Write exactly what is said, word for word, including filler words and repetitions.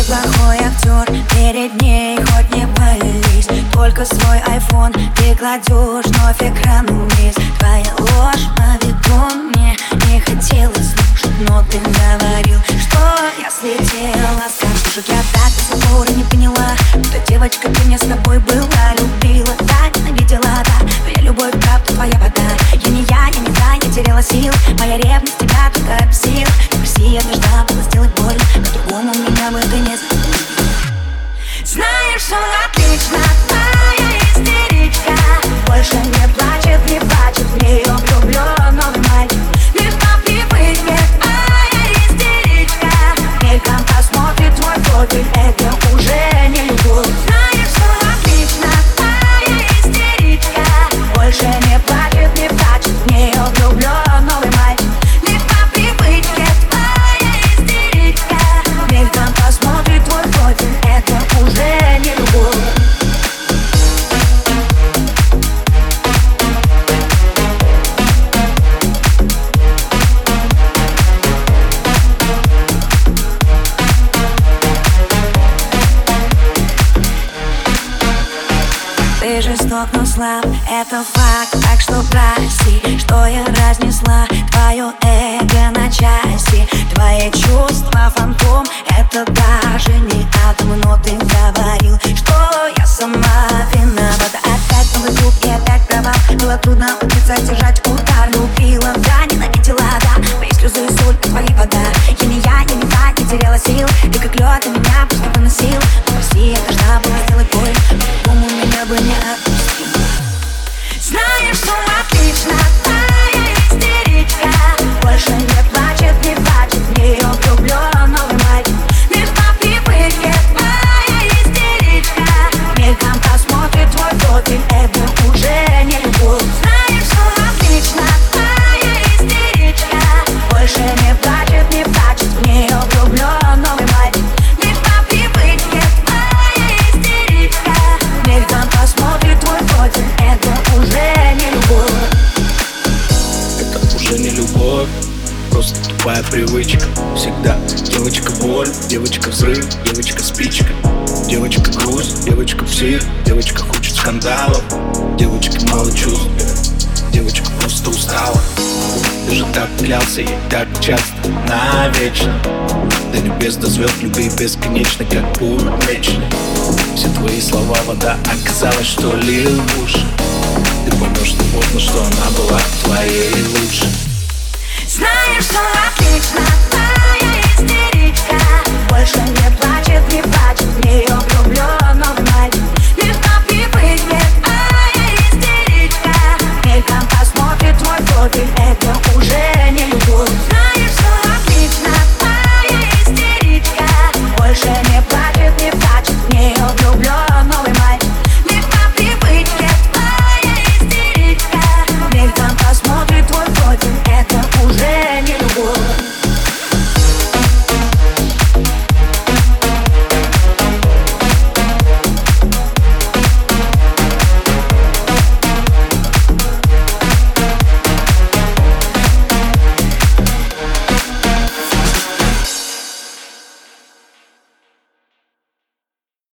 плохой актер, перед ней хоть не пались. Только свой айфон ты кладешь вновь экран вниз. Твоя ложь по виду мне не хотелось слушать, но ты говорил, что я слетела. Скажешь, я так до сих пор и не поняла, что девочка, ты мне с тобой была, любила, да, ненавидела, да. Твоя любовь, правда, твоя вода. Я не я, я не та, я теряла сил. Моя ревность тебя только бесила. Прости, я должна была сделать больно, по-другому меня бы ты не забыл. Знаешь, что отлично, твоя истеричка больше не плачет, не плачет, в нее влюблен новый мальчик. Лишь по привычке, твоя истеричка мельком посмотрит твой профиль, это уже не любовь. Знаешь, что отлично, твоя истеричка больше не плачет, не плачет, в нее влюблен новый мальчик. Лишь по привычке, твоя истеричка мельком посмотрит твой профиль, это уже не любовь. Ты жесток, но слаб, это факт, так что прости, что я разнесла твое эго на части. Твои чувства фантом, это даже не атом, но ты говорил, что я сама виновата. Опять новый круг и опять провал, было трудно учиться держать удар. Любила, да, ненавидела, да, мои слезы и соль, твоя вода. Я не я, я не та, не теряла сил, ты как лед, ты меня просто выносил. Прости, я должна была сделать больно, по-другому меня бы не отпустил. Знаешь, что отлично, твоя истеричка больше не плачет, не плачет, в нее влюблен новый мальчик. Лишь по привычке, твоя истеричка мельком посмотрит твой профиль, это уже не любовь. Знаешь, что отлично, твоя истеричка больше не плачет, не плачет, в нее влюблен новый мальчик. Лишь по привычке, твоя истеричка мельком посмотрит твой профиль, это уже не любовь. Это уже не любовь, просто тупая привычка. Всегда девочка боль, девочка взрыв, девочка спичка, девочка грусть, девочка псих, девочка хочет скандалов, девочки мало чувств, девочка просто устала. Ты же так клялся ей так часто, навечно, до небес, до звезд, любви бесконечно, как путь вечный. Все твои слова вода, оказалось, что лил в уши. Ты поймешь, что поздно, что она была твоей лучшей. Знаешь, что отлично, твоя истеричка больше не плачет, не плачет.